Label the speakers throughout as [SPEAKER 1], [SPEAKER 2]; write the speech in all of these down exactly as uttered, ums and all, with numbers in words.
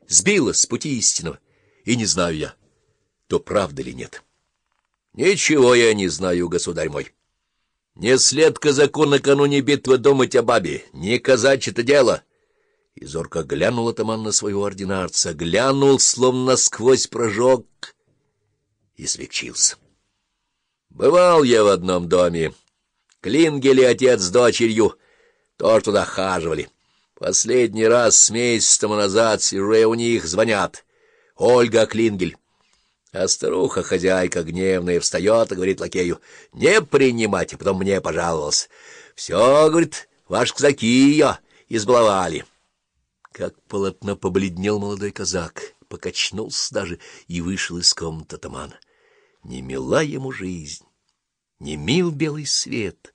[SPEAKER 1] сбила с пути истинного, и не знаю я, то правда ли нет. Ничего я не знаю, государь мой. Не след казаку накануне битвы думать о бабе, не казачье-то дело. И зорко глянул атаман на своего ординарца, глянул, словно насквозь прожег, и смягчился. Бывал я в одном доме. Клингели отец с дочерью тоже туда хаживали. Последний раз с месяц тому назад сижу я у них, звонят. Ольга Клингель. А старуха-хозяйка гневная встает и говорит лакею: не принимать, а потом мне пожаловалась. Все, говорит, ваши казаки ее избаловали. Как полотно побледнел молодой казак, покачнулся даже и вышел из комнаты атамана. Не мила ему жизнь, не мил белый свет.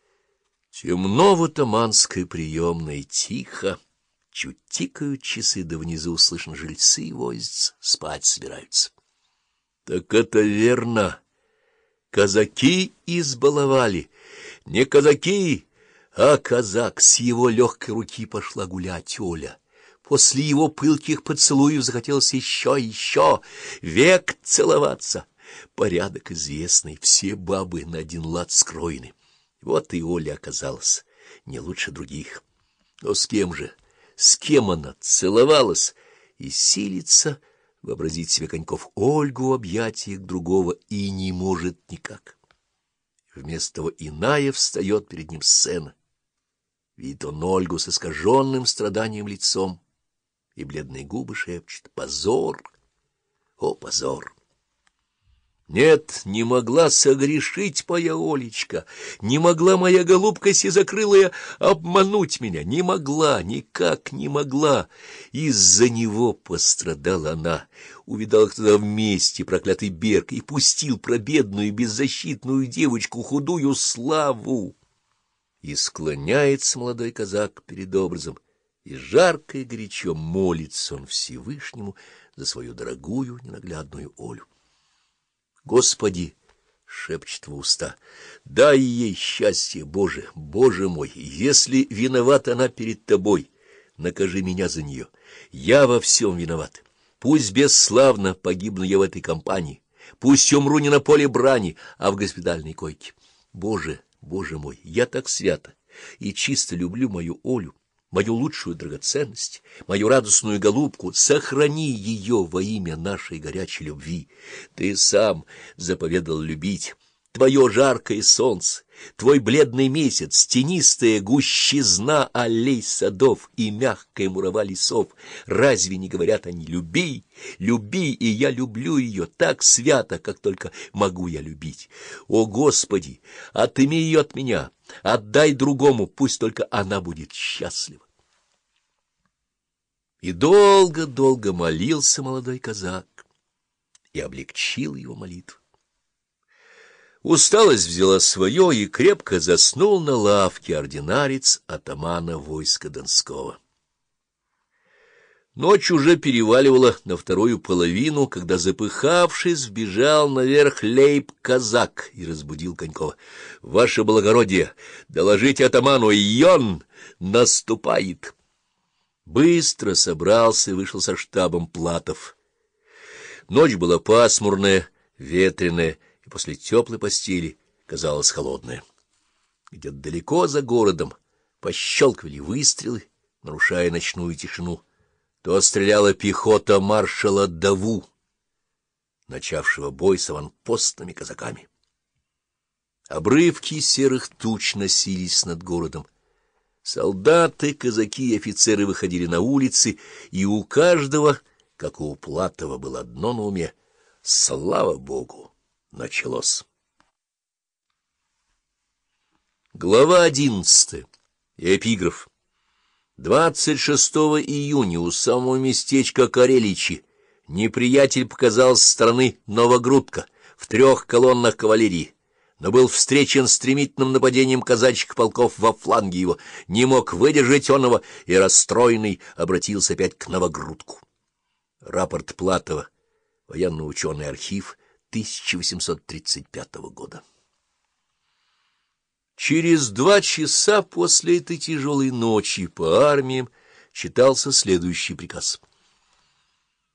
[SPEAKER 1] Темно в атаманской приемной, тихо, чуть тикают часы, да внизу слышно жильцы возятся, спать собираются. Так это верно. Казаки избаловали. Не казаки, а казак. С его легкой руки пошла гулять Оля. После его пылких поцелуев захотелось еще, еще, век целоваться. Порядок известный, все бабы на один лад скроены. Вот и Оля оказалась не лучше других. Но с кем же, с кем она целовалась и силится вообразить себе Коньков Ольгу в объятиях другого и не может никак. Вместо того иная встает перед ним сцена. Видит он Ольгу с искаженным страданием лицом, и бледные губы шепчет: позор, о, позор! Нет, не могла согрешить моя Олечка, не могла моя голубка сизокрылая обмануть меня, не могла, никак не могла. Из-за него пострадала она, увидал их тогда вместе проклятый Берг и пустил про бедную беззащитную девочку худую славу. И склоняется молодой казак перед образом, и жарко и горячо молится он Всевышнему за свою дорогую ненаглядную Олю. Господи, — шепчет в уста, — дай ей счастье, Боже, Боже мой, если виновата она перед Тобой, накажи меня за нее. Я во всем виноват. Пусть бесславно погибну я в этой компании, пусть умру не на поле брани, а в госпитальной койке. Боже, Боже мой, я так свято и чисто люблю мою Олю, мою лучшую драгоценность, мою радостную голубку, сохрани ее во имя нашей горячей любви. Ты сам заповедал любить. Твое жаркое солнце, твой бледный месяц, тенистая гущизна аллей садов и мягкая мурава лесов. Разве не говорят они: люби, люби, и я люблю ее так свято, как только могу я любить. О, Господи, отыми ее от меня, отдай другому, пусть только она будет счастлива. И долго-долго молился молодой казак, и облегчил его молитву. Усталость взяла свое, и крепко заснул на лавке ординарец атамана войска Донского. Ночь уже переваливала на вторую половину, когда, запыхавшись, вбежал наверх лейб-казак и разбудил Конькова. — Ваше благородие, доложите атаману, и он наступает. Быстро собрался и вышел со штабом Платов. Ночь была пасмурная, ветреная, и после теплой постели казалась холодная. Где-то далеко за городом пощелкивали выстрелы, нарушая ночную тишину. То стреляла пехота маршала Даву, начавшего бой с аванпостными казаками. Обрывки серых туч носились над городом. Солдаты, казаки и офицеры выходили на улицы, и у каждого, как у Платова, было одно на уме: слава Богу, началось. Глава одиннадцатая. Эпиграф. двадцать шестого июня у самого местечка Кареличи неприятель показал со стороны Новогрудка в трех колоннах кавалерии, но был встречен стремительным нападением казачьих полков во фланге его, не мог выдержать оного и, расстроенный, обратился опять к Новогрудку. Рапорт Платова. Военно-ученый архив тысяча восемьсот тридцать пятого года. Через два часа после этой тяжелой ночи по армиям читался следующий приказ.